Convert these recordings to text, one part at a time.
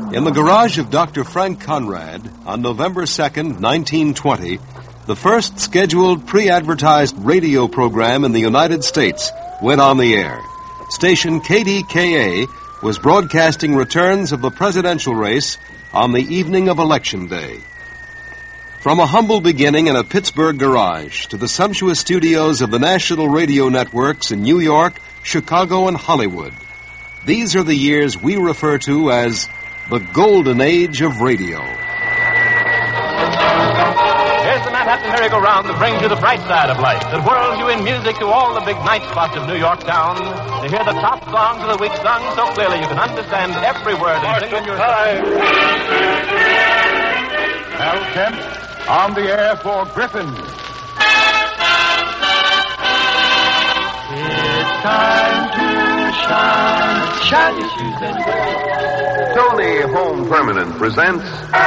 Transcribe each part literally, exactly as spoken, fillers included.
In the garage of Doctor Frank Conrad, on November second, nineteen twenty, the first scheduled pre-advertised radio program in the United States went on the air. Station K D K A was broadcasting returns of the presidential race on the evening of Election Day. From a humble beginning in a Pittsburgh garage to the sumptuous studios of the national radio networks in New York, Chicago, and Hollywood, these are the years we refer to as the golden age of radio. Here's the Manhattan merry-go-round that brings you the bright side of life, that whirls you in music to all the big night spots of New York town, to hear the top songs of the week sung so clearly you can understand every word and sing in your time. Hal Kemp on the air for Griffin. It's time to shine, shine your shoes and go. Tony Home Permanent presents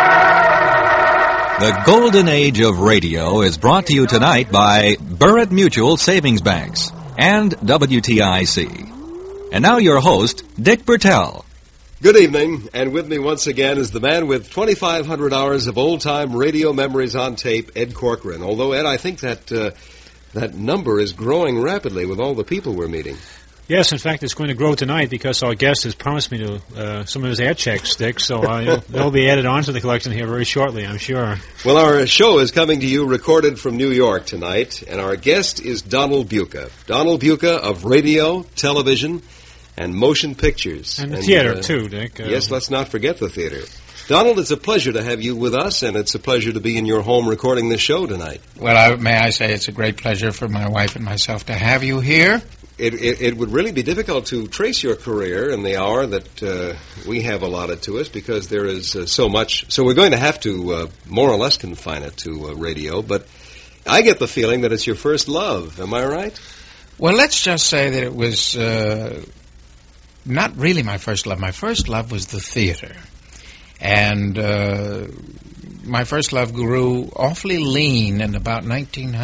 The Golden Age of Radio is brought to you tonight by Burritt Mutual Savings Banks and W T I C. And now your host, Dick Bertel. Good evening, and with me once again is the man with twenty-five hundred hours of old-time radio memories on tape, Ed Corcoran. Although, Ed, I think that uh, that number is growing rapidly with all the people we're meeting. Yes, in fact, it's going to grow tonight because our guest has promised me to uh, some of his ad checks, Dick, so uh, they'll be added onto the collection here very shortly, I'm sure. Well, our show is coming to you recorded from New York tonight, and our guest is Donald Buca. Donald Buca of radio, television, and motion pictures. And the and, theater, uh, too, Dick. Uh, yes, let's not forget the theater. Donald, it's a pleasure to have you with us, and it's a pleasure to be in your home recording this show tonight. Well, I, may I say it's a great pleasure for my wife and myself to have you here. It, it, it would really be difficult to trace your career in the hour that uh, we have allotted to us because there is uh, so much. So we're going to have to uh, more or less confine it to uh, radio, but I get the feeling that it's your first love. Am I right? Well, let's just say that it was... Uh, Not really my first love. My first love was the theater. And uh, my first love grew awfully lean in about nineteen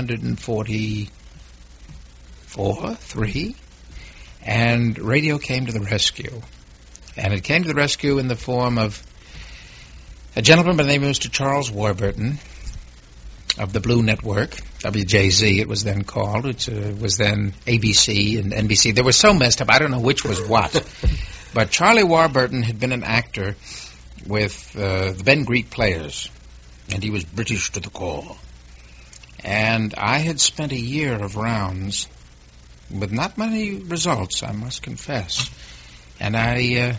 forty-four, three, and radio came to the rescue. And it came to the rescue in the form of a gentleman by the name of Mister Charles Warburton of the Blue Network, W J Z it was then called, which uh, was then A B C and N B C. They were so messed up, I don't know which was what. But Charlie Warburton had been an actor with uh, the Ben Greet Players, and he was British to the core. And I had spent a year of rounds with not many results, I must confess. And I uh,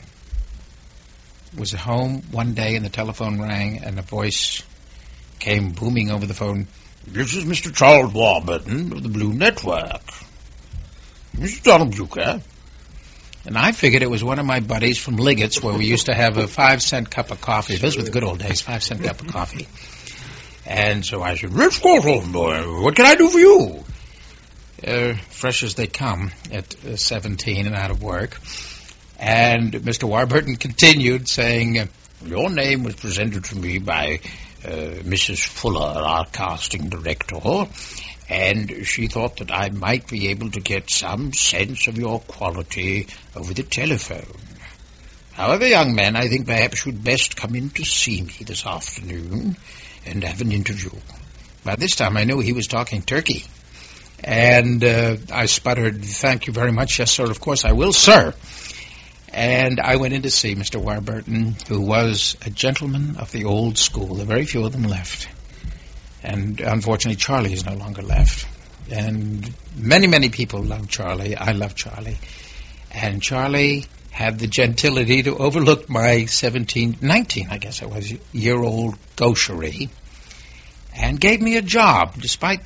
was at home one day and the telephone rang and a voice came booming over the phone. This is Mister Charles Warburton of the Blue Network. Mister Donald Buca. And I figured it was one of my buddies from Liggett's, where we used to have a five-cent cup of coffee. Those were the good old days, five-cent cup of coffee. And so I said, Rich Corcoran, boy, what can I do for you? Uh, fresh as they come at uh, seventeen and out of work. And Mister Warburton continued saying, your name was presented to me by... Uh, Missus Fuller, our casting director, and she thought that I might be able to get some sense of your quality over the telephone. However, young man, I think perhaps you'd best come in to see me this afternoon and have an interview. By this time, I knew he was talking turkey, and uh, I sputtered, thank you very much, yes, sir, of course I will, sir. And I went in to see Mister Warburton, who was a gentleman of the old school. There are very few of them left. And unfortunately, Charlie is no longer left. And many, many people love Charlie. I love Charlie. And Charlie had the gentility to overlook my seventeen, nineteen, I guess I was, year-old gaucherie, and gave me a job, despite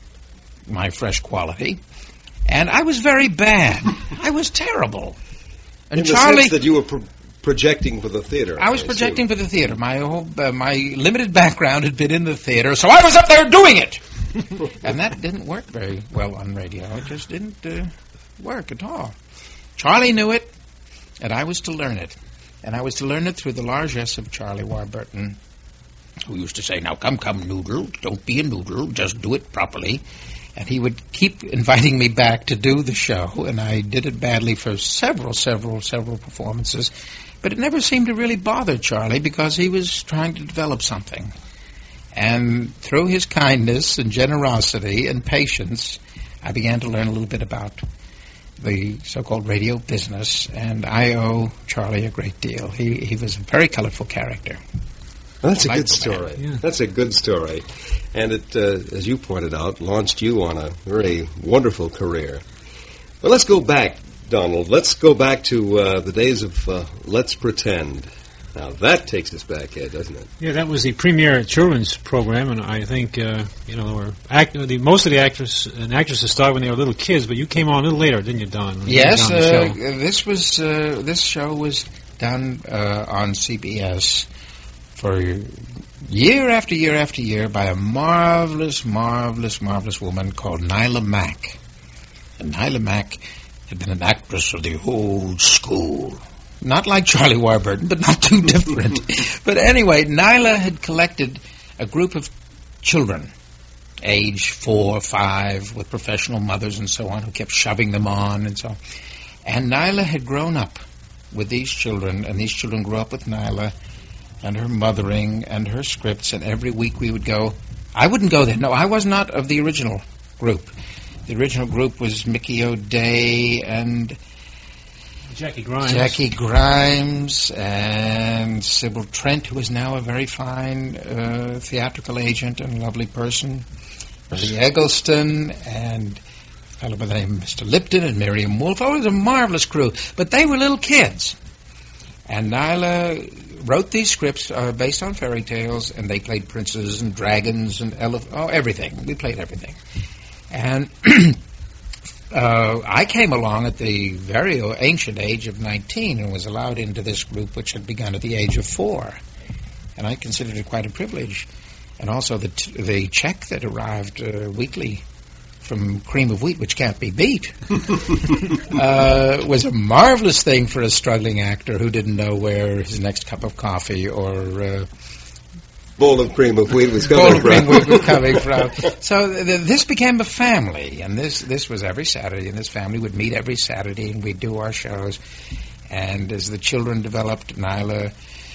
my fresh quality. And I was very bad. I was terrible. And In the Charlie, sense that you were pro- projecting for the theater. I was I projecting assume. for the theater. My whole, uh, my limited background had been in the theater, so I was up there doing it. And that didn't work very well on radio. It just didn't uh, work at all. Charlie knew it, and I was to learn it. And I was to learn it through the largesse of Charlie Warburton, who used to say, now come, come, noodle, don't be a noodle, just do it properly. And he would keep inviting me back to do the show, and I did it badly for several, several, several performances. But it never seemed to really bother Charlie because he was trying to develop something. And through his kindness and generosity and patience, I began to learn a little bit about the so-called radio business, and I owe Charlie a great deal. He he was a very colorful character. Well, that's a Like good the story. Yeah. That's a good story. And it, uh, as you pointed out, launched you on a very wonderful career. Well, let's go back, Donald. Let's go back to uh, the days of uh, Let's Pretend. Now, that takes us back, Ed, doesn't it? Yeah, that was the premier children's program, and I think uh, you know there were act- the, most of the actors and actresses started when they were little kids, but you came on a little later, didn't you, Don? when you Yes, were on the uh, show? this was uh, this show was done uh, on C B S for year after year after year by a marvelous, marvelous, marvelous woman called Nyla Mack. And Nyla Mack had been an actress of the old school. Not like Charlie Warburton, but not too different. But anyway, Nyla had collected a group of children, age four, five, with professional mothers and so on, who kept shoving them on and so on. And Nyla had grown up with these children, and these children grew up with Nyla and her mothering and her scripts, and every week we would go. I wouldn't go there. No, I was not of the original group. The original group was Mickey O'Day and Jackie Grimes. Jackie Grimes and Sybil Trent, who is now a very fine uh, theatrical agent and lovely person. Billy Eggleston and a fellow by the name of Mister Lipton and Miriam Wolfe. Oh, it was a marvelous crew. But they were little kids. And Nyla wrote these scripts uh, based on fairy tales, and they played princes and dragons and elephants. Oh, everything. We played everything. And Uh, I came along at the very ancient age of nineteen and was allowed into this group, which had begun at the age of four. And I considered it quite a privilege. And also the t- the check that arrived uh, weekly from Cream of Wheat, which can't be beat, uh, was a marvelous thing for a struggling actor who didn't know where his next cup of coffee or uh, Bowl of cream of wheat was bowl coming of cream from. wheat was coming from. So th- th- this became a family, and this this was every Saturday, and this family would meet every Saturday, and we'd do our shows. And as the children developed, Nyla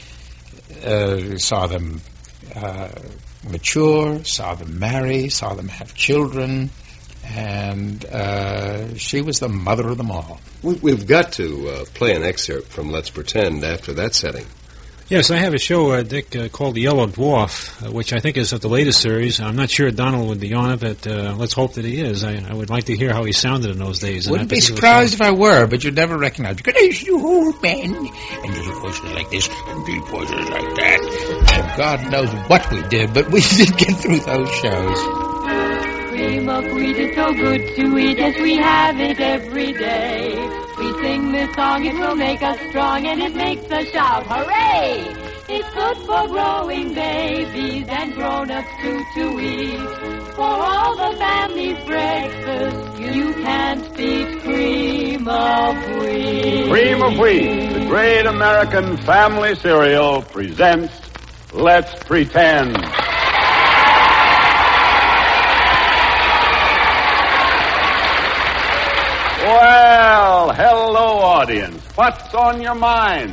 uh, saw them uh, mature, saw them marry, saw them have children, and uh, she was the mother of them all. We, we've got to uh, play an excerpt from Let's Pretend after that setting. Yes, I have a show, uh, Dick, uh, called The Yellow Dwarf, uh, which I think is of the latest series. I'm not sure Donald would be on it, but uh, let's hope that he is. I, I would like to hear how he sounded in those days. in Wouldn't that be particular surprised show. if I were, but you'd never recognize me. Because there's you old men, and there's voices like this, and deep voices like that. And God knows what we did, but we did get through those shows. Cream of wheat is so good to eat as we have it every day. We sing this song, it will make us strong, and it makes us shout, hooray! It's good for growing babies and grown-ups too to eat. For all the family's breakfast, you can't beat cream of wheat. Cream of Wheat, the great American family cereal, presents Let's Pretend. Well, hello, audience. What's on your mind?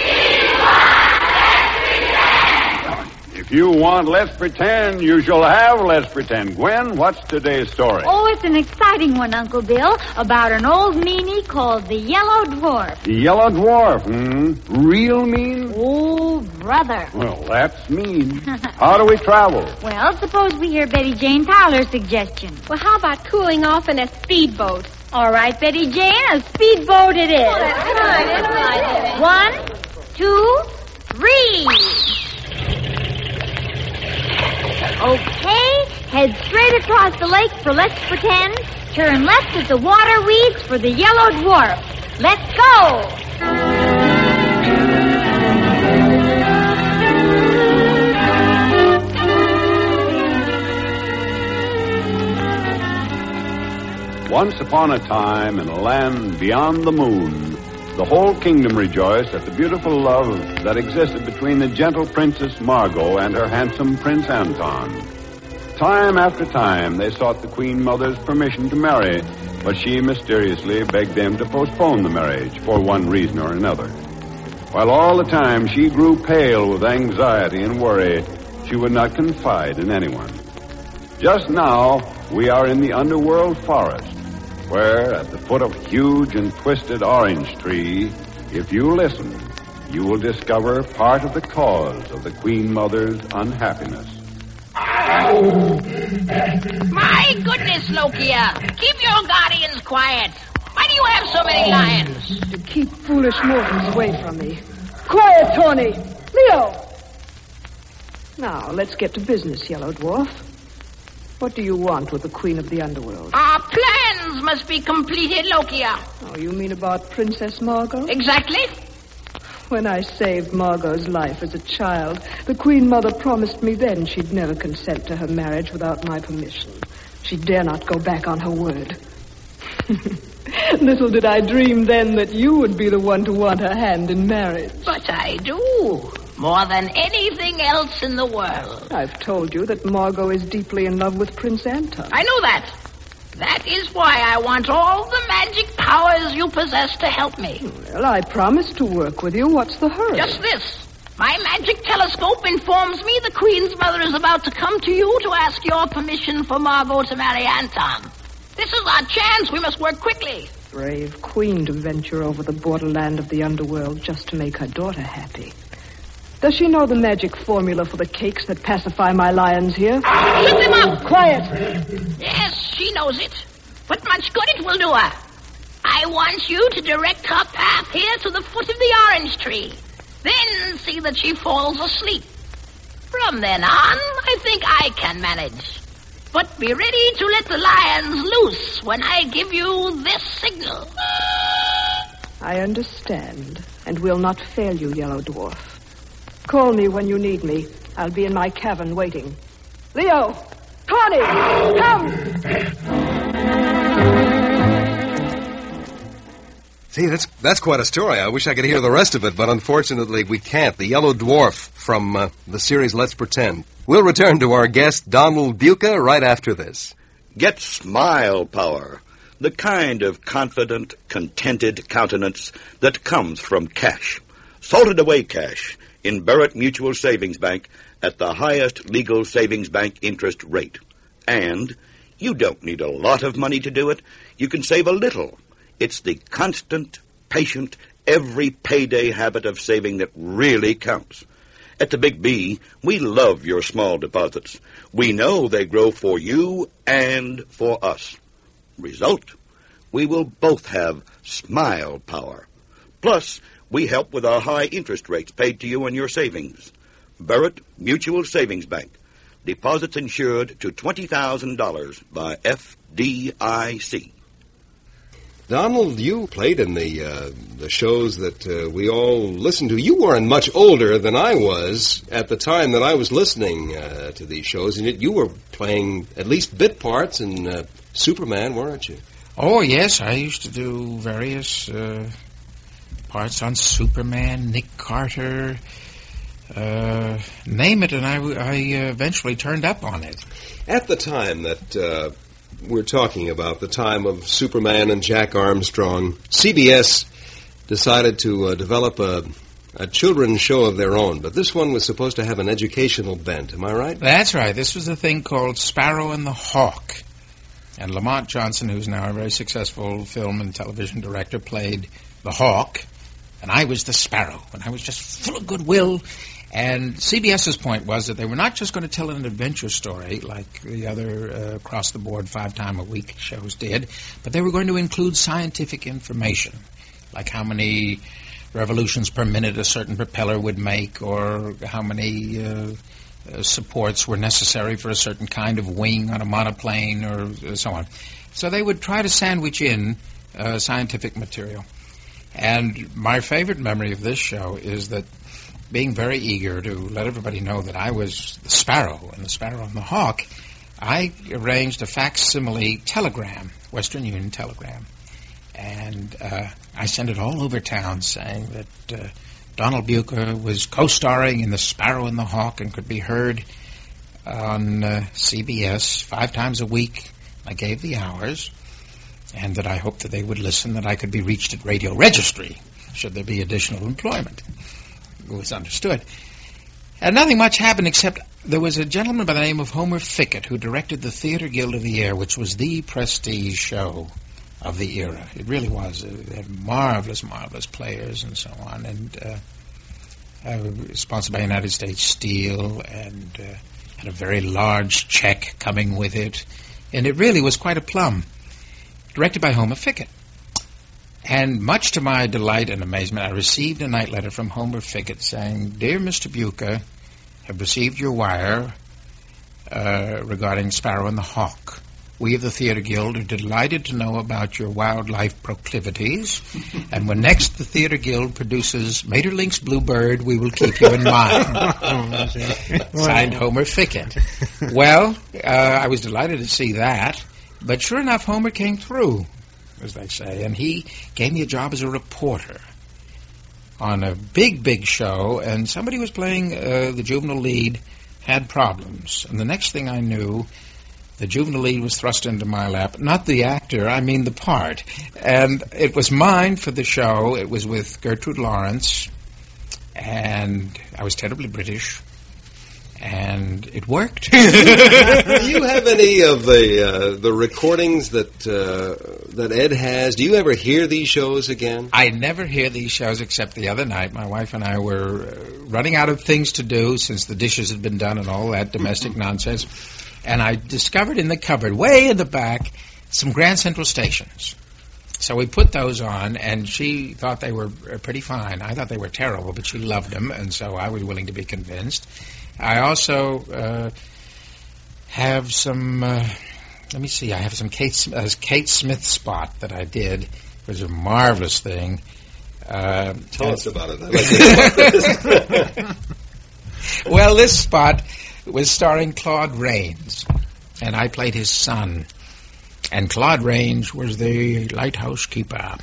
If you want Let's Pretend, you shall have Let's Pretend. Gwen, what's today's story? Oh, it's an exciting one, Uncle Bill, about an old meanie called the Yellow Dwarf. The Yellow Dwarf, hmm? Real mean? Oh, brother. Well, that's mean. How do we travel? Well, suppose we hear Betty Jane Tyler's suggestion. Well, how about cooling off in a speedboat? All right, Betty Jane, a speedboat it is. Oh, that's right, that's right. One, two, three. Okay, head straight across the lake for Let's Pretend. Turn left at the water weeds for the Yellow Dwarf. Let's go! Once upon a time, in a land beyond the moon, the whole kingdom rejoiced at the beautiful love that existed between the gentle Princess Margot and her handsome Prince Anton. Time after time, they sought the Queen Mother's permission to marry, but she mysteriously begged them to postpone the marriage for one reason or another. while all the time she grew pale with anxiety and worry, she would not confide in anyone. Just now, we are in the underworld forest, where, at the foot of a huge and twisted orange tree, if you listen, you will discover part of the cause of the Queen Mother's unhappiness. My goodness, Lokia! Keep your guardians quiet. Why do you have so many lions? To keep foolish mortals away from me. Quiet, Tawny! Leo! Now, let's get to business, Yellow Dwarf. What do you want with the Queen of the Underworld? Our plans must be completed, Lokia. Oh, you mean about Princess Margot? Exactly. When I saved Margot's life as a child, the Queen Mother promised me then she'd never consent to her marriage without my permission. She dare not go back on her word. Little did I dream then that you would be the one to want her hand in marriage. But I do. More than anything else in the world. I've told you that Margot is deeply in love with Prince Anton. I know that. That is why I want all the magic powers you possess to help me. Well, I promised to work with you. What's the hurry? Just this. My magic telescope informs me the Queen's mother is about to come to you to ask your permission for Margot to marry Anton. This is our chance. We must work quickly. Brave queen to venture over the borderland of the underworld just to make her daughter happy. Does she know the magic formula for the cakes that pacify my lions here? Shut them up! Quiet! Yes, she knows it. But much good it will do her. I want you to direct her path here to the foot of the orange tree. Then see that she falls asleep. From then on, I think I can manage. But be ready to let the lions loose when I give you this signal. I understand, and will not fail you, Yellow Dwarf. Call me when you need me. I'll be in my cavern waiting. Leo! Connie! Come! See, that's that's quite a story. I wish I could hear the rest of it, but unfortunately we can't. The Yellow Dwarf from uh, the series Let's Pretend. We'll return to our guest, Donald Buca, right after this. Get smile power, the kind of confident, contented countenance that comes from cash. Salted away cash in Barrett Mutual Savings Bank at the highest legal savings bank interest rate. And you don't need a lot of money to do it. You can save a little. It's the constant, patient, every payday habit of saving that really counts. At the Big B, we love your small deposits. We know they grow for you and for us. Result, we will both have smile power. Plus, we help with our high interest rates paid to you on your savings. Barrett Mutual Savings Bank. Deposits insured to twenty thousand dollars by F D I C. Donald, you played in the uh, the shows that uh, we all listened to. You weren't much older than I was at the time that I was listening uh, to these shows, and you were playing at least bit parts in uh, Superman, weren't you? Oh, yes. I used to do various uh, parts on Superman, Nick Carter, uh, name it, and I, I eventually turned up on it. At the time that... Uh, We're talking about the time of Superman and Jack Armstrong. C B S decided to uh, develop a, a children's show of their own, but this one was supposed to have an educational bent. Am I right? That's right. This was a thing called Sparrow and the Hawk. And Lamont Johnson, who's now a very successful film and television director, played the Hawk, and I was the Sparrow, and I was just full of goodwill. And CBS's point was that they were not just going to tell an adventure story like the other uh, across-the-board five-time-a-week shows did, but they were going to include scientific information, like how many revolutions per minute a certain propeller would make, or how many uh, uh, supports were necessary for a certain kind of wing on a monoplane, or uh, so on. So they would try to sandwich in uh, scientific material. And my favorite memory of this show is that, being very eager to let everybody know that I was the Sparrow and the Sparrow and the Hawk, I arranged a facsimile telegram, Western Union telegram, and uh, I sent it all over town saying that uh, Donald Buca was co-starring in the Sparrow and the Hawk and could be heard on uh, C B S five times a week. I gave the hours, and that I hoped that they would listen, that I could be reached at Radio Registry, should there be additional employment. It was understood. And nothing much happened except there was a gentleman by the name of Homer Fickett who directed the Theater Guild of the Air, which was the prestige show of the era. It really was. They had marvelous, marvelous players and so on, and uh, uh, sponsored by United States Steel, and uh, had a very large check coming with it, and it really was quite a plum. Directed by Homer Fickett. And much to my delight and amazement, I received a night letter from Homer Fickett saying, "Dear Mister Bucher, have received your wire uh, regarding Sparrow and the Hawk. We of the Theater Guild are delighted to know about your wildlife proclivities, and when next the Theater Guild produces Maeterlinck's Bluebird, we will keep you in mind." Signed Homer Fickett. Well, uh, I was delighted to see that, but sure enough, Homer came through, as they say, and he gave me a job as a reporter on a big, big show, and somebody was playing uh, the juvenile lead had problems. And the next thing I knew, the juvenile lead was thrust into my lap. Not the actor, I mean the part. And it was mine for the show. It was with Gertrude Lawrence, and I was terribly British. And it worked. Do you have any of the uh, the recordings that uh, that Ed has? Do you ever hear these shows again? I never hear these shows except the other night. My wife and I were uh, running out of things to do since the dishes had been done and all that domestic nonsense. And I discovered in the cupboard, way in the back, some Grand Central stations. So we put those on, and she thought they were pretty fine. I thought they were terrible, but she loved them, and so I was willing to be convinced. I also uh, have some, uh, let me see, I have some Kate, uh, Kate Smith spot that I did. It was a marvelous thing. Uh, Tell uh, us about it. I'd like to hear about this. Well, this spot was starring Claude Rains, and I played his son. And Claude Rains was the lighthouse keeper.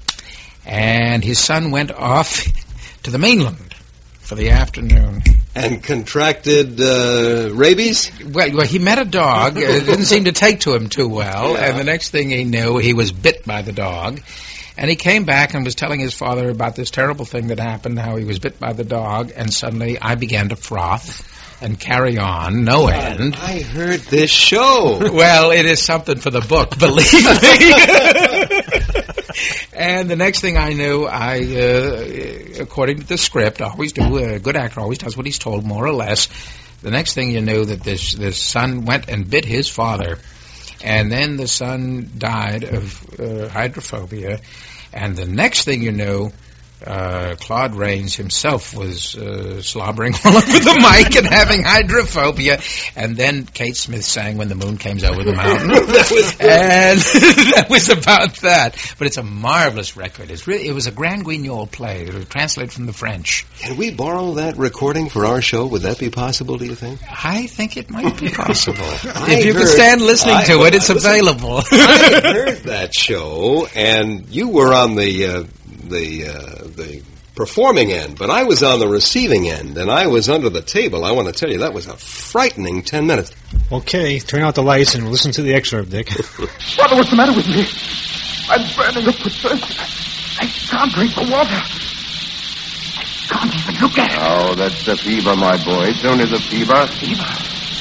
And his son went off to the mainland for the afternoon. And contracted uh, rabies? Well, well, he met a dog. It didn't seem to take to him too well. Yeah. And the next thing he knew, he was bit by the dog. And he came back and was telling his father about this terrible thing that happened, how he was bit by the dog. And suddenly I began to froth and carry on, no end. I heard this show. Well, it is something for the book, believe me. And the next thing I knew, I, uh, according to the script, always do, a good actor always does what he's told, more or less. The next thing you knew, that this, this son went and bit his father, and then the son died of uh, hydrophobia, and the next thing you knew, Uh, Claude Rains himself was uh, slobbering all over the mic and having hydrophobia. And then Kate Smith sang When the Moon Came Over the Mountain. That was and that was about that. But it's a marvelous record. It's really, it was a Grand Guignol play. It was translated from the French. Can we borrow that recording for our show? Would that be possible, do you think? I think it might be possible. I if you heard, can stand listening I, to it, it's listen, available. I heard that show, and you were on the... Uh, the uh, the performing end, but I was on the receiving end, and I was under the table. I want to tell you, that was a frightening ten minutes. Okay, turn out the lights and listen to the excerpt, Dick. Father, what's the matter with me? I'm burning up with thirst. I can't drink the water. I can't even look at it. Oh, that's the fever, my boy. It's only the fever. Fever?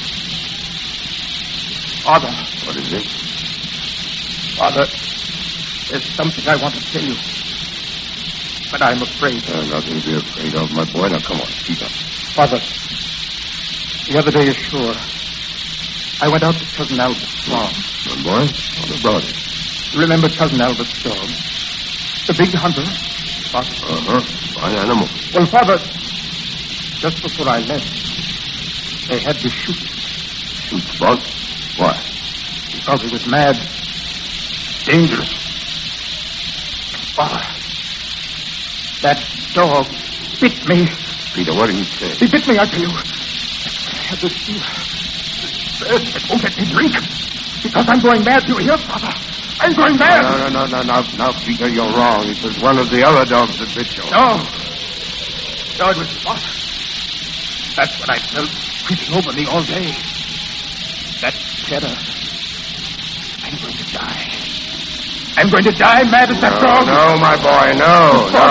Father. What is it? Father, there's something I want to tell you. But I'm afraid. Uh, nothing to be afraid of, my boy. Now, come on, speak up. Father, the other day ashore, I went out to Cousin Albert's farm. My boy, what about it? Remember Cousin Albert's dog? The big hunter? Father? Uh-huh. Fine animal. Well, Father, just before I left, they had to shoot. Shoot, Spot? Why? Because he was mad. Dangerous. Father, that dog bit me. Peter, what did he say? He bit me, I tell you. I had this fever. This thirst that won't let me drink. Because I'm going mad, you hear, Father? I'm going mad. No, no, no, no, no, now, Peter, you're wrong. It was one of the other dogs that bit you. No. No, it was Spot. That's what I felt creeping over me all day. That terror. I'm going to die. I'm going to die mad as that no, dog. No, my boy, no, no.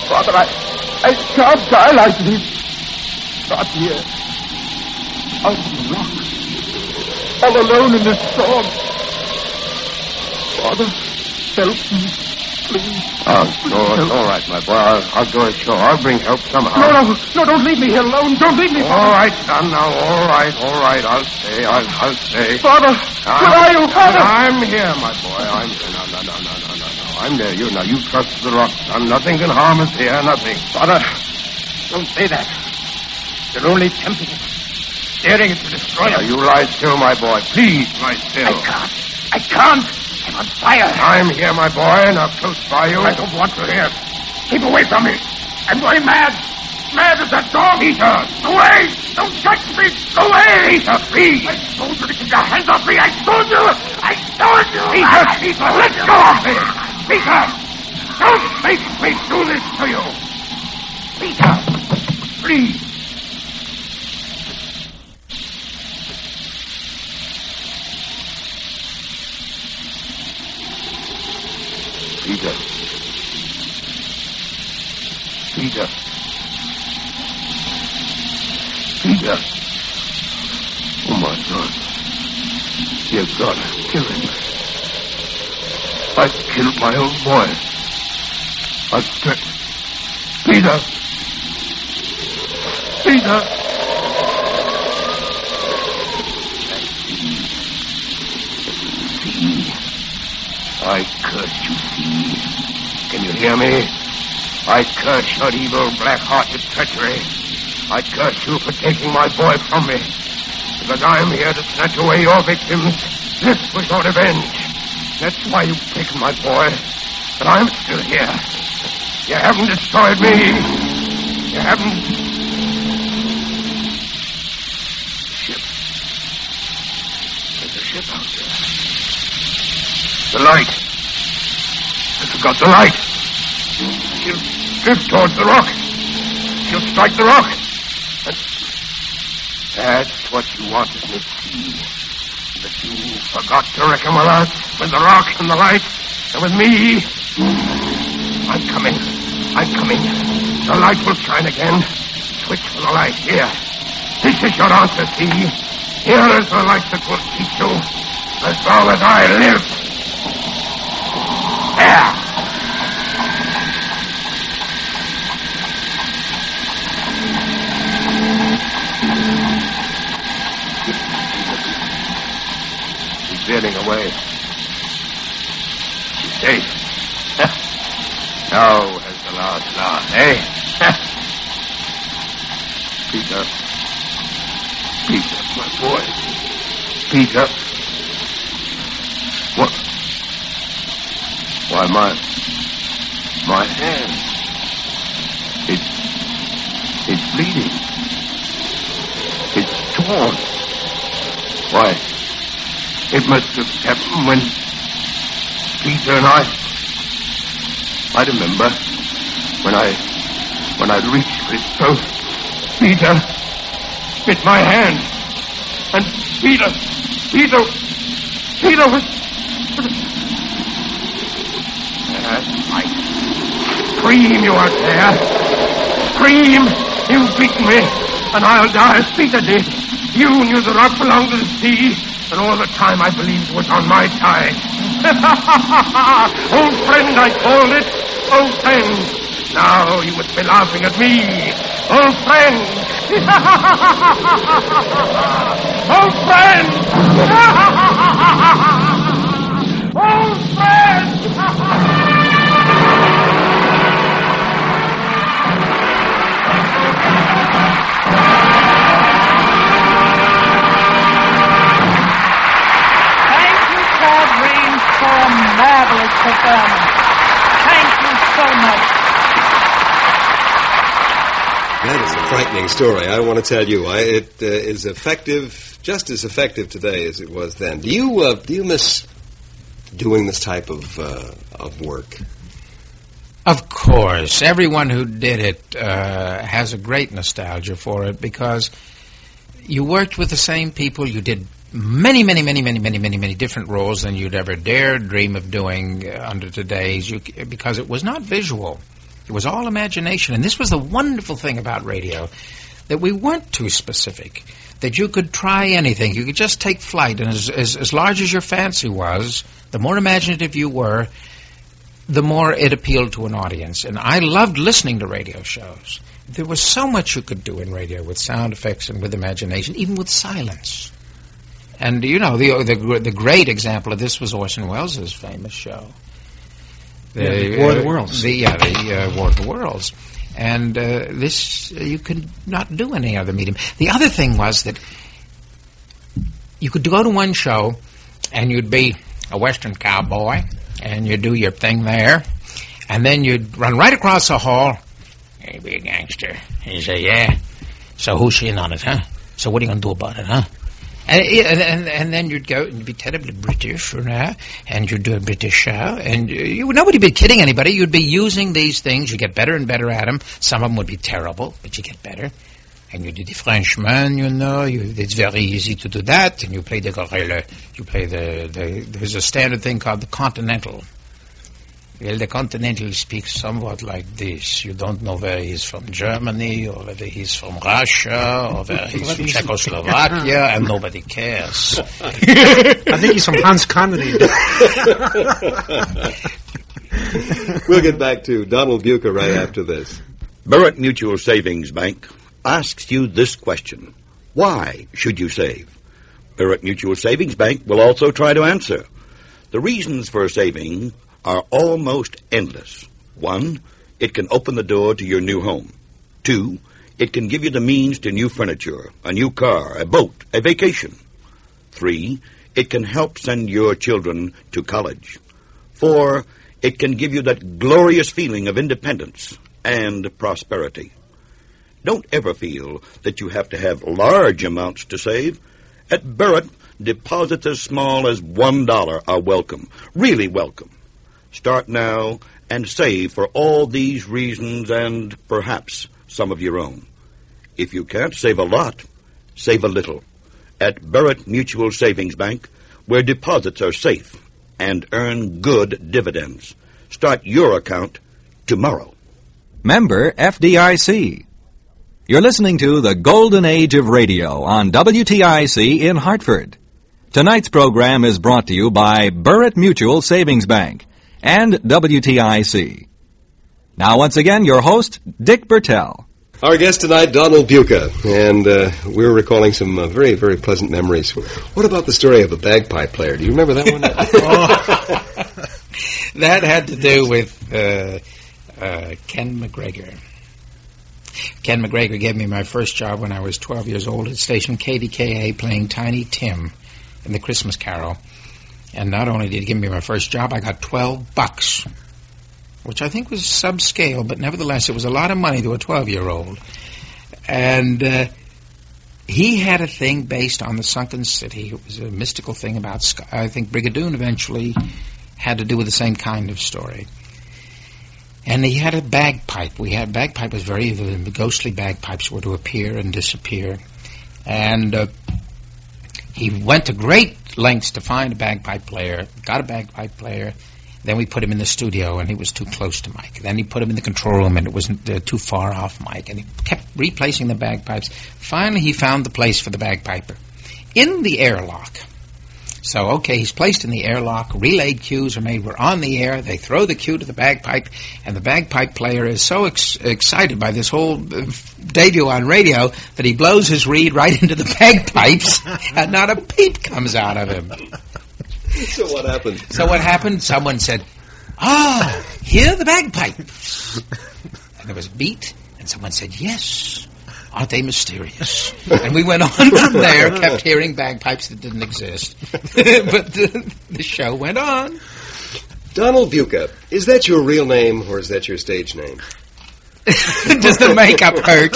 Father, I, I can't die like this. Not here. Out on the rock. All alone in this storm. Father, help me, please. Oh, no, it's all right, my boy. I'll, I'll go ashore. I'll bring help somehow. No, no, no, don't leave me here alone. Don't leave me, Father. All right, son, now, all right, all right. I'll stay, I'll, I'll stay. Father, I'm, where are you, Father? I'm here, my boy. I'm here. No, no, no, no, no, no, no. I'm there. You, now, you trust the rock, son. Nothing can harm us here, nothing. Father, don't say that. You're only tempting it, daring it to destroy us. Now, you lie still, my boy. Please, lie still. I can't. I can't. I'm on fire. I'm here, my boy, now close by you. I don't want to hear. Keep away from me. I'm going mad. Mad as that dog. Peter. Away. Don't touch me. Go away. Peter, please. I told you to keep your hands off me. I told you. I told you. Peter, Peter, let go of me. Peter, don't make me do this to you. Peter, please. Peter. Peter. Peter. Oh, my God. Dear God, I killed him. I killed my own boy. I tricked. Peter. Peter. See. I curse you, see. Can you hear me? I curse your evil, black-hearted treachery. I curse you for taking my boy from me. Because I'm here to snatch away your victims. This was your revenge. That's why you've taken my boy. But I'm still here. You haven't destroyed me. You haven't... Ship. There's a ship out there. The light. I forgot the light. She'll drift towards the rock. She'll strike the rock. And that's what you wanted me to see. But you forgot to reckon with us, with the rock and the light, and with me. I'm coming. I'm coming. The light will shine again. Switch for the light. Here. This is your answer, see? Here is the light that will teach you. As long as I live. There. She's veering away. She's safe. Now has the last laugh, eh? Peter. Peter, my boy. Peter. What? Why, my... My hand. It's... It's bleeding. It's torn. Why, it must have happened when... Peter and I... I remember when I... When I reached for his throat. Peter bit my hand. And Peter... Peter... Peter was... That's right. Scream, you out there. Scream. You've beaten me, and I'll die as Peter did. You knew the rock belonged to the sea, and all the time I believed it was on my side. Old friend, I called it. Old friend. Now you must be laughing at me. Old friend. Old friend. Old friend. For a marvelous performance. Thank you so much. That is a frightening story, I want to tell you. I, it uh, is effective, just as effective today as it was then. Do you uh, do you miss doing this type of uh, of work? Of course. Everyone who did it uh, has a great nostalgia for it because you worked with the same people. You did many, many, many, many, many, many, many different roles than you'd ever dare dream of doing uh, under today's, you, because it was not visual. It was all imagination. And this was the wonderful thing about radio, that we weren't too specific, that you could try anything. You could just take flight, and as, as, as large as your fancy was, the more imaginative you were, the more it appealed to an audience. And I loved listening to radio shows. There was so much you could do in radio with sound effects and with imagination, even with silence. And, you know, the the, the great example of this was Orson Welles' famous show. The, yeah, the War uh, of the Worlds. The, yeah, the uh, War of the Worlds. And uh, this, uh, you could not do any other medium. The other thing was that you could go to one show, and you'd be a Western cowboy, and you'd do your thing there, and then you'd run right across the hall. Hey, be a gangster. And you say, yeah. So who's in on it, huh? So what are you going to do about it, huh? And, and and then you'd go and be terribly British, you know, and you'd do a British show, and you would nobody be kidding anybody. You'd be using these things. You get better and better at them. Some of them would be terrible, but you get better. And you do the Frenchman, you know. You, it's very easy to do that. And you play the gorilla. You play the, the there's a standard thing called the Continental. Well, the Continental speaks somewhat like this. You don't know whether he's from Germany or whether he's from Russia or whether he's from Czechoslovakia, and nobody cares. I think he's from Hans Conried. We'll get back to Donald Buca right after this. Burritt Mutual Savings Bank asks you this question. Why should you save? Burritt Mutual Savings Bank will also try to answer. The reasons for saving are almost endless. One, it can open the door to your new home. Two, it can give you the means to new furniture, a new car, a boat, a vacation. Three, it can help send your children to college. Four, it can give you that glorious feeling of independence and prosperity. Don't ever feel that you have to have large amounts to save. At Burritt, deposits as small as one dollar are welcome, really welcome. Start now and save for all these reasons and perhaps some of your own. If you can't save a lot, save a little. At Burritt Mutual Savings Bank, where deposits are safe and earn good dividends. Start your account tomorrow. Member F D I C. You're listening to the Golden Age of Radio on W T I C in Hartford. Tonight's program is brought to you by Burritt Mutual Savings Bank and W T I C. Now, once again, your host, Dick Bertel. Our guest tonight, Donald Buca, and uh, we're recalling some uh, very, very pleasant memories. What about the story of a bagpipe player? Do you remember that one? Oh. That had to do with uh, uh, Ken McGregor. Ken McGregor gave me my first job when I was twelve years old at station K D K A playing Tiny Tim in the Christmas Carol. And not only did he give me my first job, I got twelve bucks, which I think was subscale, but nevertheless it was a lot of money to a twelve-year-old. And uh, he had a thing based on the sunken city. It was a mystical thing about sky. I think Brigadoon eventually had to do with the same kind of story. And he had a bagpipe. We had bagpipe was very the ghostly bagpipes were to appear and disappear, and uh, he went to great lengths to find a bagpipe player. Got a bagpipe player. Then we put him in the studio, and he was too close to Mike. Then he put him in the control room, and it wasn't uh, too far off Mike. And he kept replacing the bagpipes. Finally, he found the place for the bagpiper in the airlock. So, okay, he's placed in the airlock. Relayed cues are made. We're on the air. They throw the cue to the bagpipe, and the bagpipe player is so ex- excited by this whole uh, debut on radio that he blows his reed right into the bagpipes, and not a peep comes out of him. So what happened? So what happened? Someone said, "Ah, hear the bagpipes." And there was a beat, and someone said, "Yes. Aren't they mysterious?" And we went on from there, kept hearing bagpipes that didn't exist. But the, the show went on. Donald Buca, is that your real name or is that your stage name? Does the makeup hurt?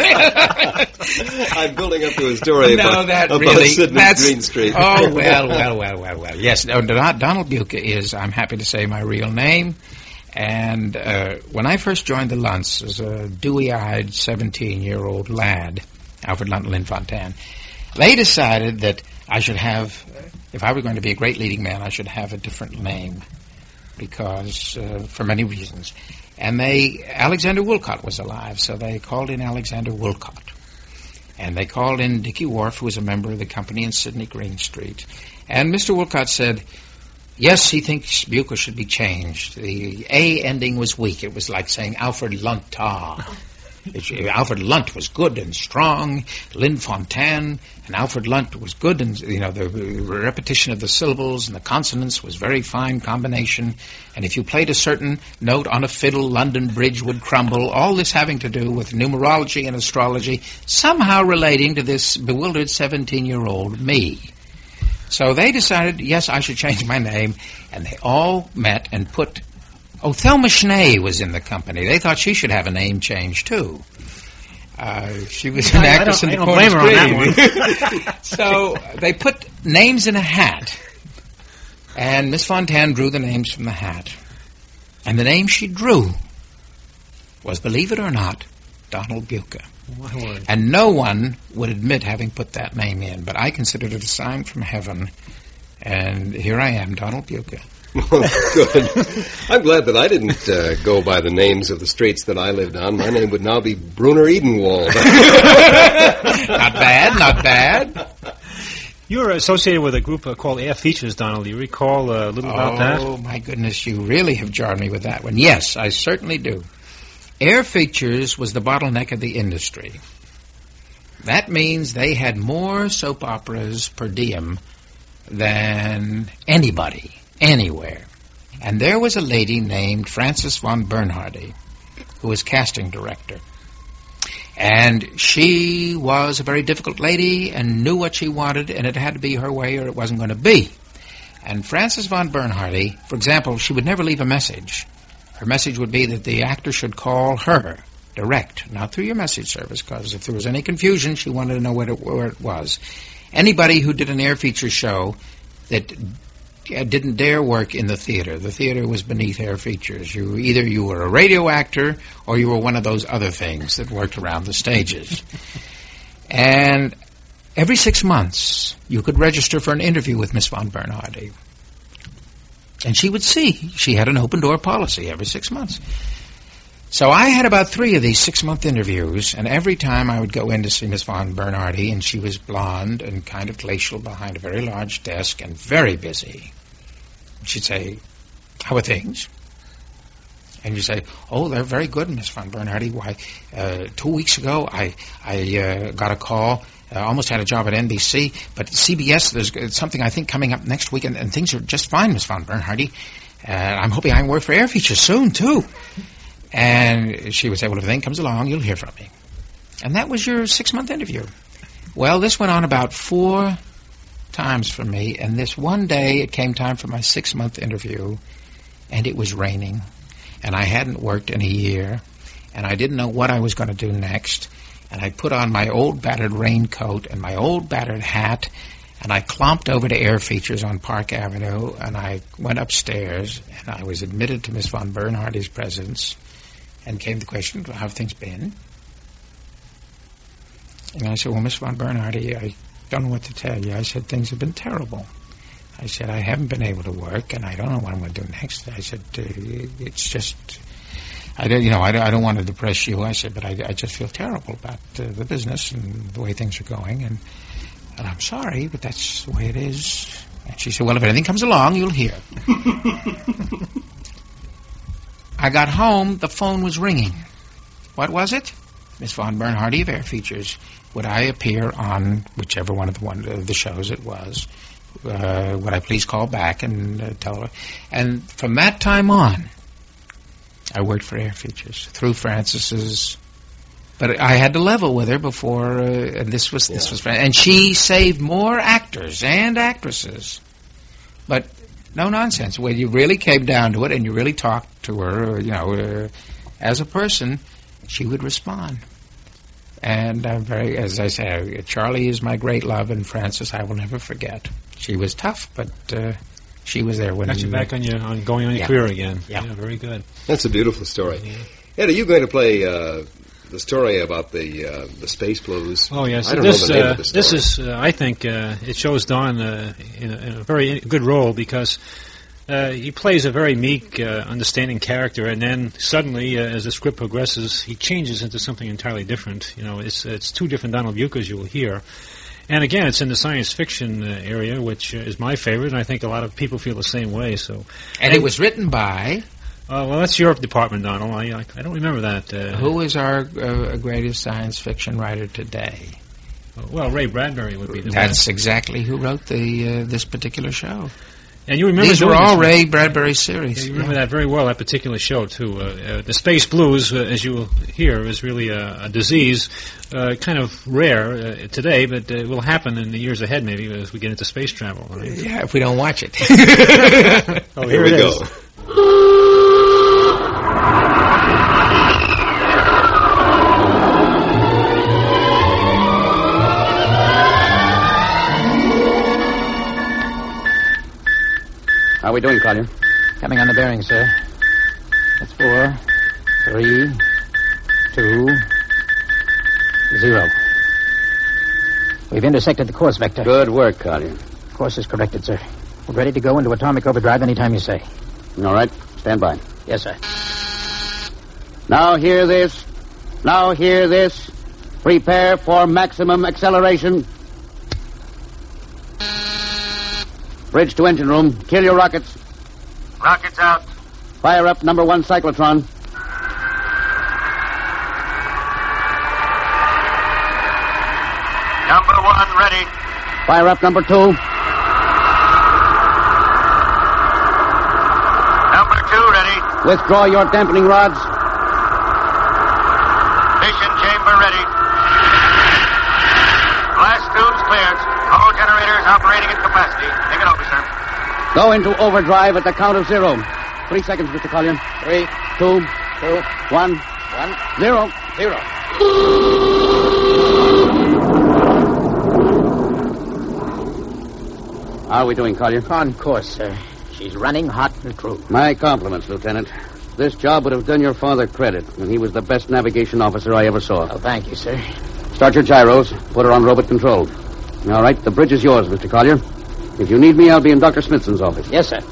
I'm building up to a story no, about, that about really, Sidney that's, Green Street. Oh, well, well, well, well, well. Yes, no, Donald Buca is, I'm happy to say, my real name. And uh, when I first joined the Luntz as a dewy-eyed seventeen-year-old lad, Alfred Lunt Linfontaine, they decided that I should have, if I were going to be a great leading man, I should have a different name. because uh, for many reasons. And they, Alexander Woolcott was alive, so they called in Alexander Woolcott. And they called in Dickie Wharf, who was a member of the company in Sydney Green Street. And Mister Woolcott said, yes, he thinks Bucca should be changed. The A ending was weak. It was like saying Alfred Lunt. Ah. Alfred Lunt was good and strong. Lynn Fontaine and Alfred Lunt was good, and you know the repetition of the syllables and the consonants was very fine combination. And if you played a certain note on a fiddle, London Bridge would crumble. All this having to do with numerology and astrology, somehow relating to this bewildered seventeen-year-old me. So they decided, yes, I should change my name, and they all met and put. Oh, Thelma Schnee was in the company. They thought she should have a name change, too. Uh, she was an I, actress I in the I don't blame her on Cornish that Green. one. So they put names in a hat, and Miss Fontaine drew the names from the hat. And the name she drew was, believe it or not, Donald Bucca. My word. And no one would admit having put that name in, but I considered it a sign from heaven, and here I am, Donald Bucca. Oh, good. I'm glad that I didn't uh, go by the names of the streets that I lived on. My name would now be Bruner Edenwald. Not bad, not bad. You were associated with a group uh, called Air Features, Donald. Do you recall uh, a little about that? Oh, my goodness, you really have jarred me with that one. Yes, I certainly do. Air Features was the bottleneck of the industry. That means they had more soap operas per diem than anybody. Anywhere. And there was a lady named Frances von Bernhardy who was casting director. And she was a very difficult lady and knew what she wanted, and it had to be her way or it wasn't going to be. And Frances von Bernhardy, for example, she would never leave a message. Her message would be that the actor should call her direct, not through your message service, because if there was any confusion, she wanted to know where it, where it was. Anybody who did an Air Feature show that didn't dare work in the theater. The theater was beneath Air Features. You either you were a radio actor or you were one of those other things that worked around the stages. And every six months, you could register for an interview with Miss von Bernhardy. And she would see. She had an open-door policy every six months. So I had about three of these six-month interviews, and every time I would go in to see Miss von Bernhardy, and she was blonde and kind of glacial behind a very large desk and very busy. She'd say, how are things? And you say, oh, they're very good, Miss von Bernhardy. Why, uh, two weeks ago, I I uh, got a call. I almost had a job at N B C, but C B S, there's something I think coming up next week, and, and things are just fine, Miss von Bernhardy. Uh, I'm hoping I can work for Air Features soon, too. And she would say, well, if anything comes along, you'll hear from me. And that was your six-month interview. Well, this went on about four times for me, and this one day it came time for my six-month interview, and it was raining, and I hadn't worked in a year, and I didn't know what I was going to do next, and I put on my old battered raincoat and my old battered hat, and I clomped over to Air Features on Park Avenue, and I went upstairs, and I was admitted to Miss von Bernhardy's presence, and came the question, how have things been? And I said, well, Miss von Bernhardy, I don't know what to tell you. I said, things have been terrible. I said, I haven't been able to work, and I don't know what I'm going to do next. I said, uh, it's just, I don't, you know, I don't, I don't want to depress you. I said, but I, I just feel terrible about uh, the business and the way things are going, and, and I'm sorry, but that's the way it is. And she said, well, if anything comes along, you'll hear. I got home, the phone was ringing. What was it? Miss von Bernhardy of Air Features. Would I appear on whichever one of the, one of the shows it was? Uh, would I please call back and uh, tell her? And from that time on, I worked for Air Features through Frances's. But I had to level with her before, uh, and this was this was, and she saved more actors and actresses. But no nonsense. When you really came down to it, and you really talked to her, you know, uh, as a person, she would respond. And I'm very, as I say, Charlie is my great love, and Frances I will never forget. She was tough, but uh, she was there when. Got you back on your on going on your yeah. career again. Yeah. yeah, very good. That's a beautiful story. Yeah. Ed, are you going to play uh, the story about the uh, the space blues? Oh yes, I don't this know the name uh, of the story. this is uh, I think uh, it shows Don uh, in, a, in a very good role because Uh, he plays a very meek, uh, understanding character, and then suddenly, uh, as the script progresses, he changes into something entirely different. You know, it's it's two different Donald Bukas you will hear. And again, it's in the science fiction uh, area, which uh, is my favorite, and I think a lot of people feel the same way. So, And, and it was written by... Uh, well, that's your department, Donald. I, I, I don't remember that. Uh, Who is our uh, greatest science fiction writer today? Well, Ray Bradbury would be the That's one. exactly who wrote the uh, this particular show. And you remember These were doing all this- Ray Bradbury series. Yeah, you remember that very well, that particular show, too. Uh, uh, the Space Blues, uh, as you will hear, is really a, a disease, uh, kind of rare uh, today, but uh, it will happen in the years ahead, maybe, as we get into space travel. Right? Yeah, if we don't watch it. Oh, Here here we it go. is. How are we doing, Collier? Coming on the bearing, sir. That's four, three, two, zero. We've intersected the course vector. Good work, Collier. Course is corrected, sir. We're ready to go into atomic overdrive anytime you say. All right. Stand by. Yes, sir. Now hear this. Now hear this. Prepare for maximum acceleration. Bridge to engine room. Kill your rockets. Rockets out. Fire up number one cyclotron. Number one ready. Fire up number two. Number two ready. Withdraw your dampening rods. Mission chamber ready. Blast tubes cleared. All generators operating at capacity. Take it over, sir. Go into overdrive at the count of zero. Three seconds, Mister Collier. Three, two, two, one, one, zero, zero. How are we doing, Collier? On course, sir. She's running hot and true. My compliments, Lieutenant. This job would have done your father credit, and he was the best navigation officer I ever saw. Oh, thank you, sir. Start your gyros. Put her on robot control. All right, the bridge is yours, Mister Collier. If you need me, I'll be in Doctor Smithson's office. Yes, sir.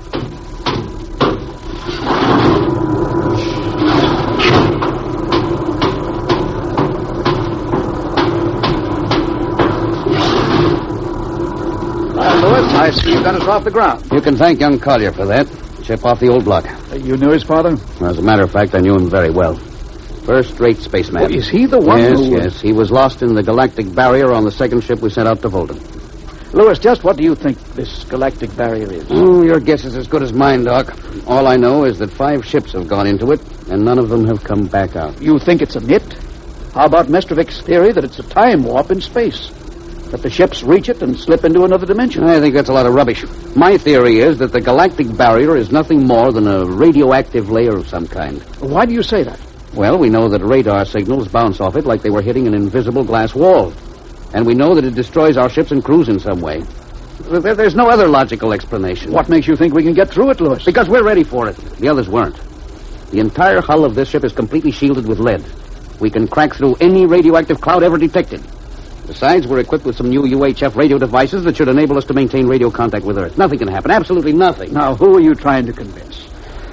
Well, Lewis, I see you got us off the ground. You can thank young Collier for that. Chip off the old block. Uh, you knew his father? As a matter of fact, I knew him very well. First-rate spaceman. Oh, is he the one yes, who... Yes, yes. He was lost in the galactic barrier on the second ship we sent out to Volta. Lewis, just what do you think this galactic barrier is? Oh, your guess is as good as mine, Doc. All I know is that five ships have gone into it, and none of them have come back out. You think it's a myth? How about Mestrovic's theory that it's a time warp in space? That the ships reach it and slip into another dimension? I think that's a lot of rubbish. My theory is that the galactic barrier is nothing more than a radioactive layer of some kind. Why do you say that? Well, we know that radar signals bounce off it like they were hitting an invisible glass wall. And we know that it destroys our ships and crews in some way. There- There's no other logical explanation. What makes you think we can get through it, Lewis? Because we're ready for it. The others weren't. The entire hull of this ship is completely shielded with lead. We can crack through any radioactive cloud ever detected. Besides, we're equipped with some new U H F radio devices that should enable us to maintain radio contact with Earth. Nothing can happen. Absolutely nothing. Now, who are you trying to convince?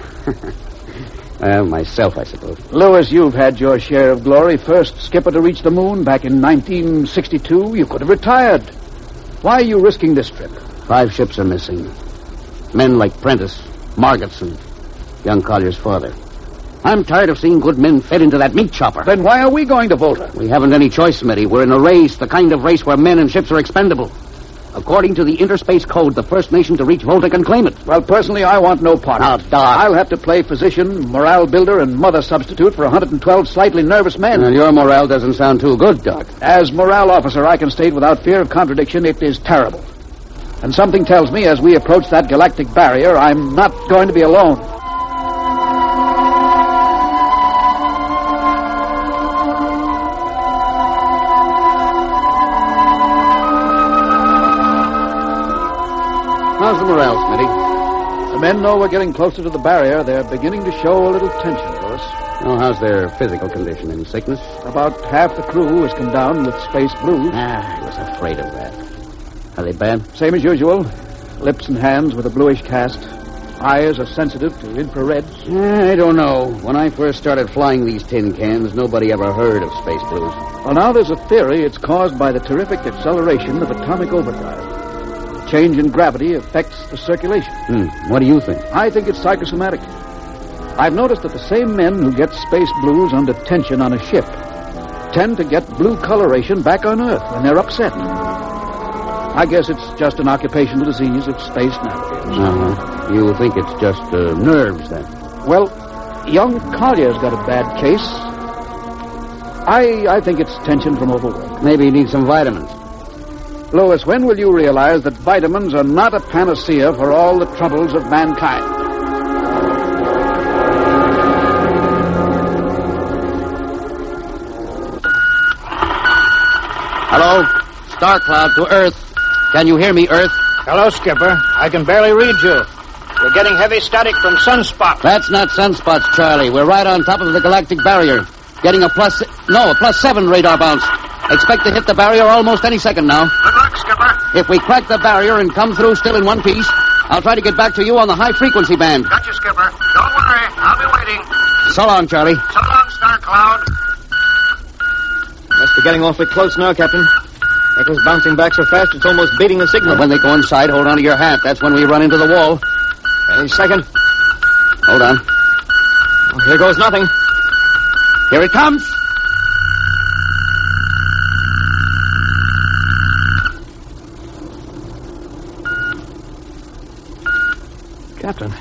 Uh, myself, I suppose. Lewis, you've had your share of glory. First skipper to reach the moon back in nineteen sixty-two. You could have retired. Why are you risking this trip? Five ships are missing. Men like Prentice, Margot's, and young Collier's father. I'm tired of seeing good men fed into that meat chopper. Then why are we going to Volta? We haven't any choice, Smitty. We're in a race, the kind of race where men and ships are expendable. According to the Interspace Code, the first nation to reach Volta can claim it. Well, personally, I want no part Now, of it. Doc. I'll have to play physician, morale builder, and mother substitute for one hundred twelve slightly nervous men. Well, your morale doesn't sound too good, Doc. As morale officer, I can state without fear of contradiction, it is terrible. And something tells me as we approach that galactic barrier, I'm not going to be alone. How's the morale, Smitty? The men know we're getting closer to the barrier. They're beginning to show a little tension, Lewis. Oh, how's their physical condition? In sickness? About half the crew has come down with space blues. Ah, I was afraid of that. Are they bad? Same as usual. Lips and hands with a bluish cast. Eyes are sensitive to infrareds. I don't know. When I first started flying these tin cans, nobody ever heard of space blues. Well, now there's a theory it's caused by the terrific acceleration of atomic overdrive. Change in gravity affects the circulation. Hmm. What do you think? I think it's psychosomatic. I've noticed that the same men who get space blues under tension on a ship tend to get blue coloration back on Earth when they're upset. I guess it's just an occupational disease of space navigators. Uh-huh. You think it's just uh, nerves, then? Well, young Collier's got a bad case. I I think it's tension from overwork. Maybe he needs some vitamins. Louis, when will you realize that vitamins are not a panacea for all the troubles of mankind? Hello? Star Cloud to Earth. Can you hear me, Earth? Hello, Skipper. I can barely read you. We're getting heavy static from sunspots. That's not sunspots, Charlie. We're right on top of the galactic barrier. Getting a plus... No, a plus seven radar bounce. Expect to hit the barrier almost any second now. Good luck, Skipper. If we crack the barrier and come through still in one piece, I'll try to get back to you on the high-frequency band. Gotcha, Skipper. Don't worry. I'll be waiting. So long, Charlie. So long, Star Cloud. Must be getting awfully close now, Captain. Echo's bouncing back so fast it's almost beating the signal. Well, when they go inside, hold on to your hat. That's when we run into the wall. Any second. Hold on. Oh, here goes nothing. Here it comes. Captain.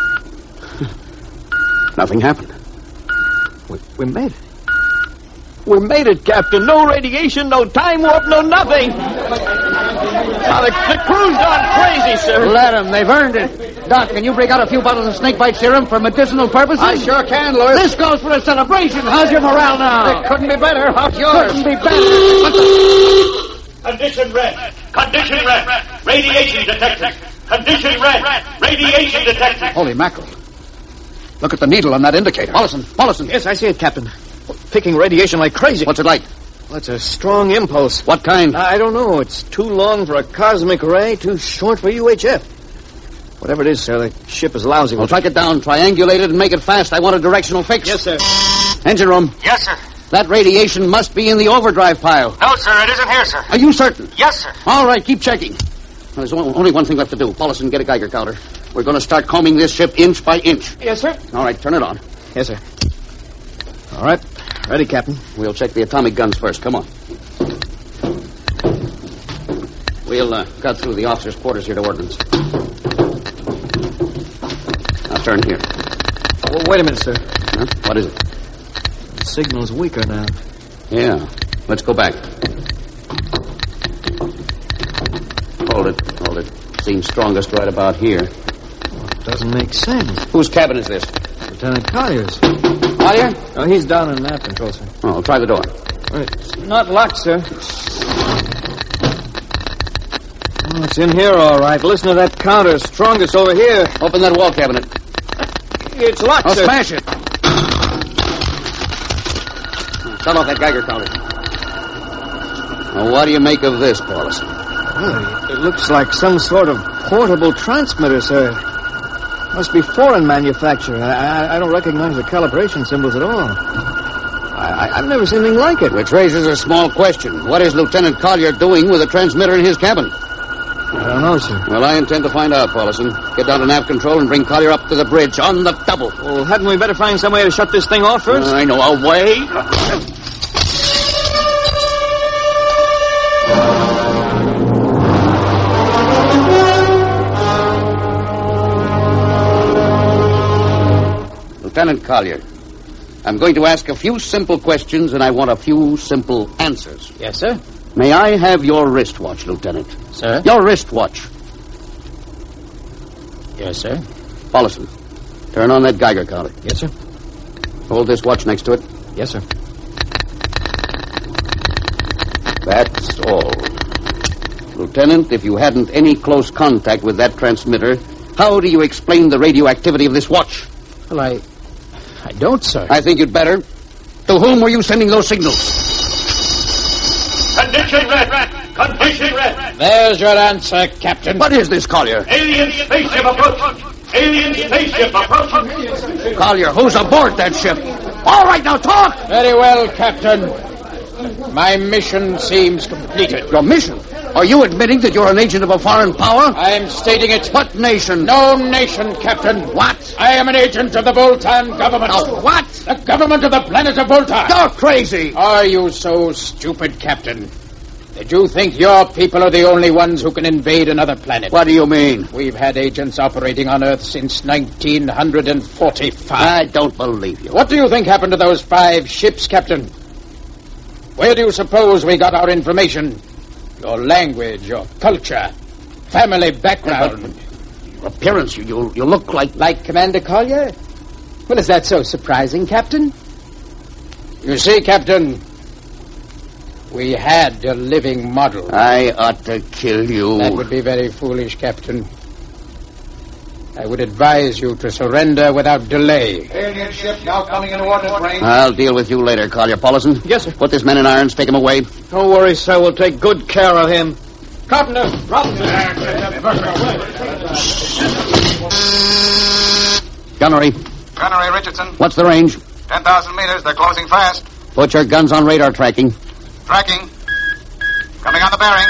Nothing happened. We, we made it. We made it, Captain. No radiation, no time warp, no nothing. Now, the, the crew's gone crazy, sir. Let them. They've earned it. Doc, can you break out a few bottles of snakebite serum for medicinal purposes? I sure can, Louis. This goes for a celebration. How's your morale now? It couldn't be better. How's yours? Couldn't be better. Condition red. Condition red. Radiation detected. Condition red. Radiation detected. Holy mackerel. Look at the needle on that indicator. Mollison, Mollison. Yes, I see it, Captain. Picking radiation like crazy. What's it like? Well, it's a strong impulse. What kind? I don't know. It's too long for a cosmic ray, too short for U H F. Whatever it is, sir, the ship is lousy. Well, track it down, triangulate it, and make it fast. I want a directional fix. Yes, sir. Engine room. Yes, sir. That radiation must be in the overdrive pile. No, sir, it isn't here, sir. Are you certain? Yes, sir. All right, keep checking. There's only one thing left to do. Paulison, get a Geiger counter. We're going to start combing this ship inch by inch. Yes, sir. All right, turn it on. Yes, sir. All right. Ready, Captain. We'll check the atomic guns first. Come on. We'll uh, cut through the officers' quarters here to ordnance. Now turn here. Well, wait a minute, sir. Huh? What is it? The signal's weaker now. Yeah. Let's go back. Hold it. Hold it. Seems strongest right about here. Well, it doesn't make sense. Whose cabin is this? Lieutenant Collier's. Collier? Oh, he's down in nav control, sir. Oh, try the door. It's not locked, sir. Oh, it's in here, all right. Listen to that counter. Strongest over here. Open that wall cabinet. It's locked, I'll sir. smash it. Shut off that Geiger counter. Now, what do you make of this, Paulison? Well, it looks like some sort of portable transmitter, sir. Must be foreign manufacture. I, I, I don't recognize the calibration symbols at all. I, I, I've never seen anything like it. Which raises a small question. What is Lieutenant Collier doing with a transmitter in his cabin? I don't know, sir. Well, I intend to find out, Paulison. Get down to nav control and bring Collier up to the bridge on the double. Well, hadn't we better find some way to shut this thing off first? Uh, I know. A way? Lieutenant Collier, I'm going to ask a few simple questions, and I want a few simple answers. Yes, sir. May I have your wristwatch, Lieutenant? Sir? Your wristwatch. Yes, sir. Paulison, turn on that Geiger counter. Yes, sir. Hold this watch next to it. Yes, sir. That's all. Lieutenant, if you hadn't any close contact with that transmitter, how do you explain the radioactivity of this watch? Well, I... I don't, sir. I think you'd better. To whom were you sending those signals? Condition red. Condition red. There's your answer, Captain. What is this, Collier? Alien spaceship approach. Alien spaceship approaching. Collier, who's aboard that ship? All right, now talk! Very well, Captain. My mission seems completed. Your mission? Are you admitting that you're an agent of a foreign power? I'm stating it. What nation? No nation, Captain. What? I am an agent of the Voltan government. Of what? The government of the planet of Volta. You're crazy. Are you so stupid, Captain, that you think your people are the only ones who can invade another planet? What do you mean? We've had agents operating on Earth since nineteen forty-five. I don't believe you. What do you think happened to those five ships, Captain? Where do you suppose we got our information? Your language, your culture, family background. Your appearance, you, you, you look like... Like Commander Collier? Well, is that so surprising, Captain? You see, Captain, we had a living model. I ought to kill you. That would be very foolish, Captain. I would advise you to surrender without delay. Alien ship now coming into ordnance range. I'll deal with you later, Collier. Paulison? Yes, sir. Put this man in irons, take him away. Don't worry, sir. We'll take good care of him. Carpenter, drop him. Gunnery. Gunnery Richardson. What's the range? ten thousand meters. They're closing fast. Put your guns on radar tracking. Tracking. Coming on the bearing.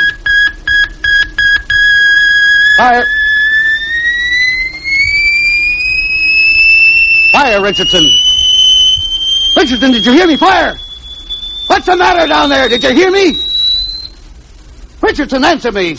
Fire. Fire, Richardson. Richardson, did you hear me? Fire! What's the matter down there? Did you hear me? Richardson, answer me.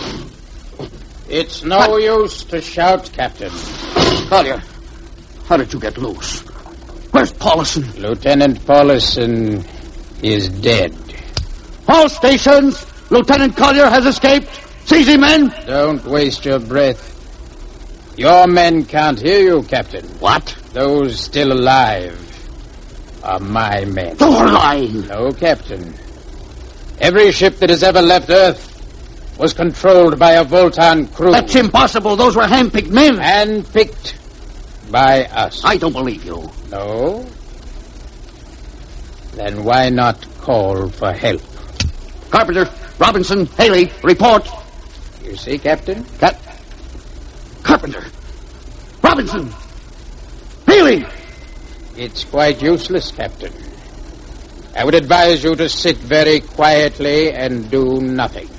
It's no what? use to shout, Captain. Collier, how did you get loose? Where's Paulison? Lieutenant Paulison is dead. All stations! Lieutenant Collier has escaped. Seize him, men! Don't waste your breath. Your men can't hear you, Captain. What? Those still alive are my men. You're lying. No, Captain. Every ship that has ever left Earth was controlled by a Voltan crew. That's impossible. Those were hand-picked men. Hand-picked by us. I don't believe you. No? Then why not call for help? Carpenter, Robinson, Haley, report. You see, Captain? Cap- Carpenter, Robinson, Haley. It's quite useless, Captain. I would advise you to sit very quietly and do nothing.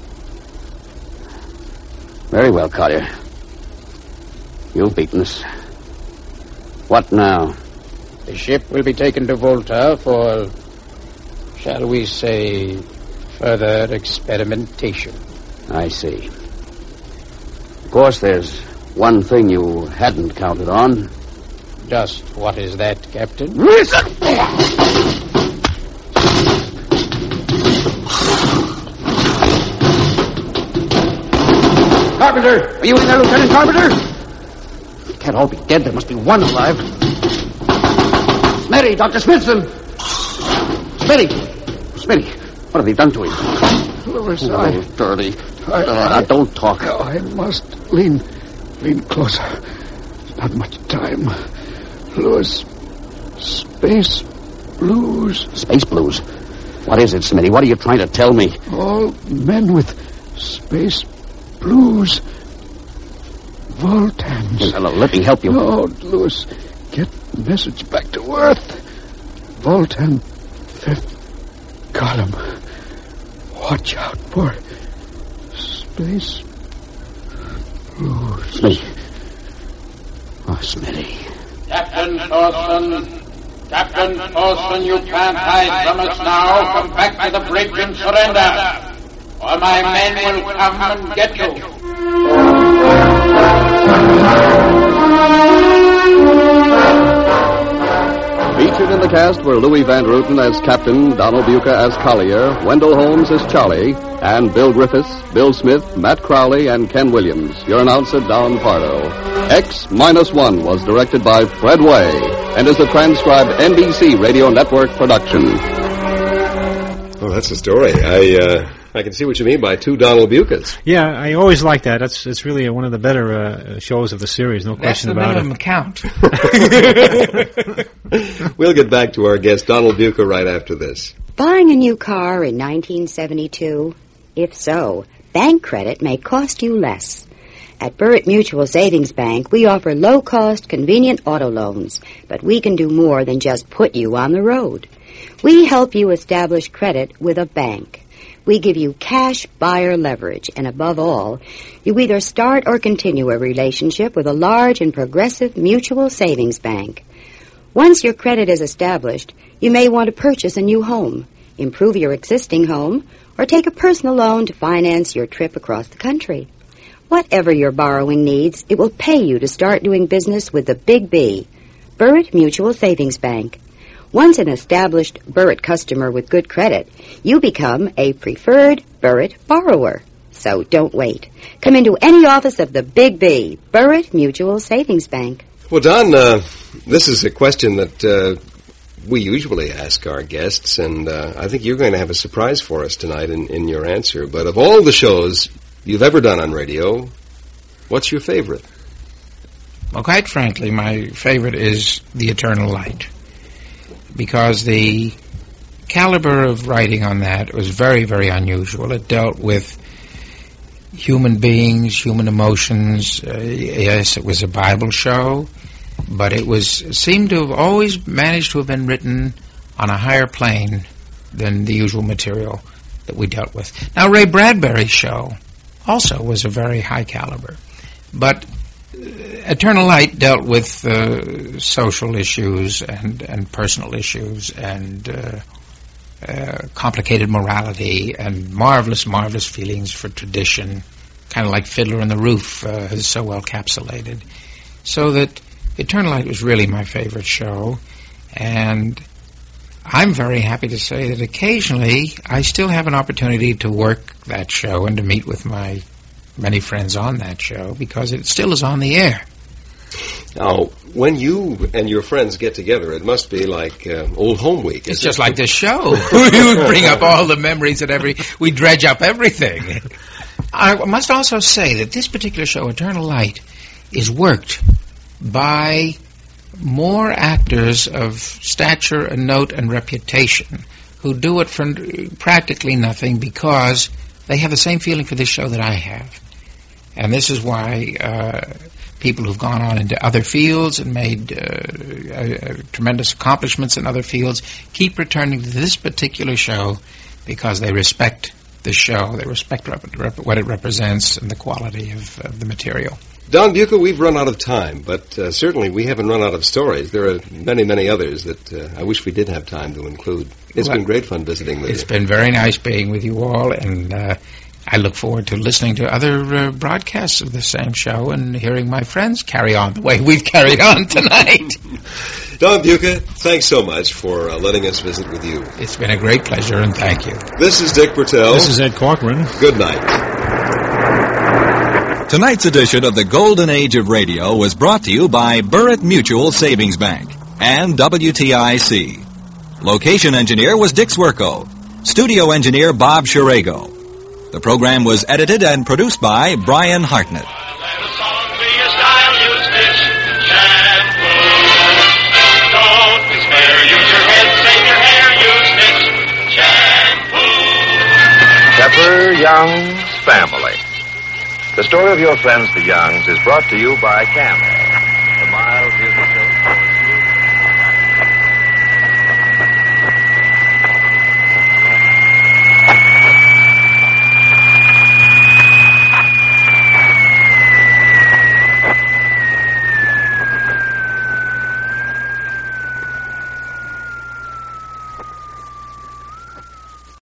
Very well, Collier. You've beaten us. What now? The ship will be taken to Volta for, shall we say, further experimentation. I see. Of course, there's one thing you hadn't counted on. Just what is that, Captain? Listen! Carpenter! Are you in there, Lieutenant Carpenter? They can't all be dead. There must be one alive. Smitty, Doctor Smithson! Smitty! Smitty, what have they done to him? Louis, oh, I... dirty. I, uh, I, don't talk. I must lean... lean closer. There's not much time. Louis, space blues. Space blues? What is it, Smitty? What are you trying to tell me? All men with space blues. Voltans. Hello, let me help you. No, Louis, get message back to Earth. Voltan, fifth column. Watch out for space blues. Smitty. Oh, Smitty. Captain Thorson. Captain Thorson, you can't hide from us now. Come back to the bridge and surrender, or my men will come and get you. Featured in the cast were Louis Van Rooten as Captain, Donald Buca as Collier, Wendell Holmes as Charlie, and Bill Griffiths, Bill Smith, Matt Crowley, and Ken Williams. Your announcer, Don Pardo. X Minus One was directed by Fred Way and is a transcribed N B C Radio Network production. Oh, that's a story. I uh, I can see what you mean by two Donald Bucas. Yeah, I always like that. That's it's really one of the better uh, shows of the series, no That's question about it. That's the it. minimum count. We'll get back to our guest, Donald Buca, right after this. Buying a new car in nineteen seventy-two? If so, bank credit may cost you less. At Burritt Mutual Savings Bank, we offer low-cost, convenient auto loans, but we can do more than just put you on the road. We help you establish credit with a bank. We give you cash buyer leverage, and above all, you either start or continue a relationship with a large and progressive mutual savings bank. Once your credit is established, you may want to purchase a new home, improve your existing home, or take a personal loan to finance your trip across the country. Whatever your borrowing needs, it will pay you to start doing business with the Big B, Burritt Mutual Savings Bank. Once an established Burritt customer with good credit, you become a preferred Burritt borrower. So don't wait. Come into any office of the Big B, Burritt Mutual Savings Bank. Well, Don, uh, this is a question that uh, we usually ask our guests, and uh, I think you're going to have a surprise for us tonight in, in your answer. But of all the shows you've ever done on radio, what's your favorite? Well, quite frankly, my favorite is The Eternal Light, because the caliber of writing on that was very, very unusual. It dealt with human beings, human emotions. Uh, yes, it was a Bible show, but it was seemed to have always managed to have been written on a higher plane than the usual material that we dealt with. Now, Ray Bradbury's show also was a very high caliber, but uh, Eternal Light dealt with uh, social issues and, and personal issues and uh, uh, complicated morality and marvelous, marvelous feelings for tradition, kind of like Fiddler on the Roof uh, is so well capsulated. So that Eternal Light was really my favorite show, and I'm very happy to say that occasionally I still have an opportunity to work that show and to meet with my many friends on that show because it still is on the air. Now, when you and your friends get together, it must be like uh, Old Home Week. It's just it? like this show. We bring up all the memories and every we dredge up everything. I must also say that this particular show, Eternal Light, is worked by more actors of stature and note and reputation who do it for practically nothing because they have the same feeling for this show that I have. And this is why uh, people who've gone on into other fields and made uh, uh, tremendous accomplishments in other fields keep returning to this particular show because they respect the show, they respect rep- rep- what it represents and the quality of, of the material. Don Buca, we've run out of time, but uh, certainly we haven't run out of stories. There are many, many others that uh, I wish we did have time to include. It's well, been great fun visiting with it's you. It's been very nice being with you all, and uh, I look forward to listening to other uh, broadcasts of the same show and hearing my friends carry on the way we've carried on tonight. Don Buca, thanks so much for uh, letting us visit with you. It's been a great pleasure, and thank you. This is Dick Bertel. This is Ed Corcoran. Good night. Tonight's edition of the Golden Age of Radio was brought to you by Burritt Mutual Savings Bank and W T I C. Location engineer was Dick Swerko. Studio engineer Bob Shirago. The program was edited and produced by Brian Hartnett. Pepper Young's Family. The story of your friends, the Youngs, is brought to you by Camel.